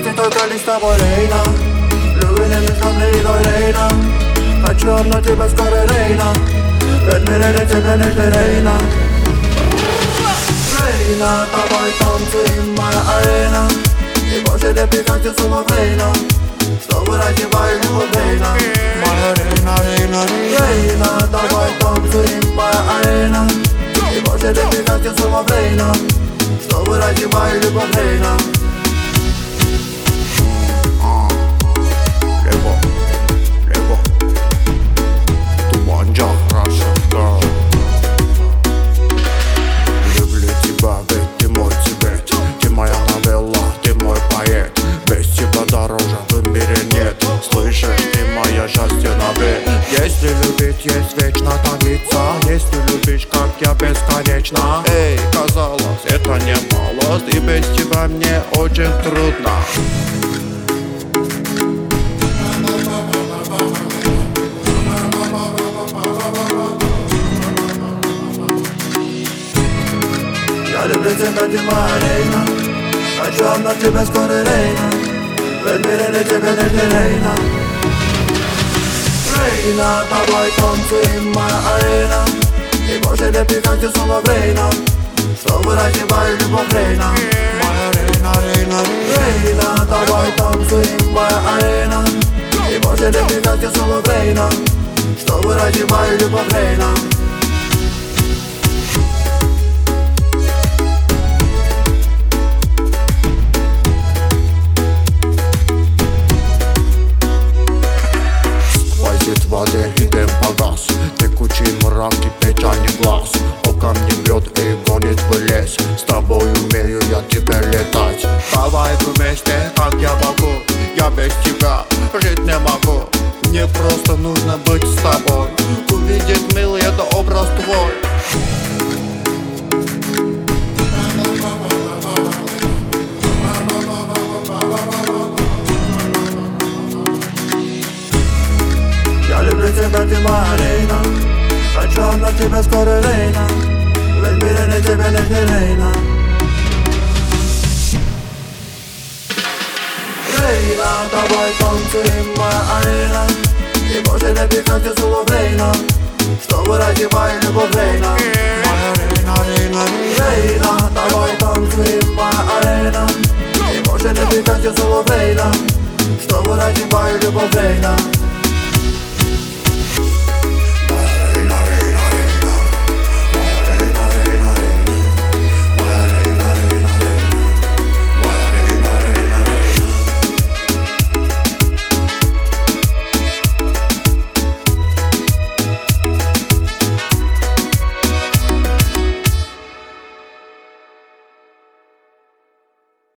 свете только лишь с тобой, Рейна. Любви не нужно мне иной, Рейна. Хочу обнять тебя скоро, Рейна. Ведь мире для тебя нет, Рейна. Рейна, давай танцуем, моя арена. И больше не прикатит слово Рейна, что выращивает любовь, Рейна. Моя Рейна, Рейна, Рейна, давай танцуем, моя арена. И больше не прикатит слово Рейна, что выращивает любовь, Рейна. Если любить, есть вечно томиться. Если любишь, как я, бесконечно. Эй, казалось, это немало. И без тебя мне очень трудно. Я люблю тебя, ты моя Рейна. Хочу обнять тебя скоро, Рейна. Ведь в мире для тебя нет, Рейна. Рейна, давай танцуем, моя арена. И больше не прикатит слово Рейна, что выращивает любовь, Рейна. Моя Рейна, Рейна, Рейна, давай танцуем, моя арена. И больше не прикатит слово Рейна, что выращивает любовь, Рейна. Воде идем погас, текучий мрак и печальный глаз. Око мне бьет и гонит в лес. С тобой умею я теперь летать. Давай вместе, как я могу. Я без тебя жить не могу. Мне просто нужно быть с тобой. Увидеть милый, это образ твой. Я люблю тебя, ты моя Рейна. Хочу обнять тебя скоро, Рейна. Ведь в мире для тебя нет, Рейна. Рейна, давай танцуем, моя арена. И больше не прикатит слово Рейна, что выращивает любовь, Рейна. Моя Рейна, Рейна, Рейна, давай танцуем, моя арена. И больше не прикатит слово Рейна, что выращивает любовь, Рейна.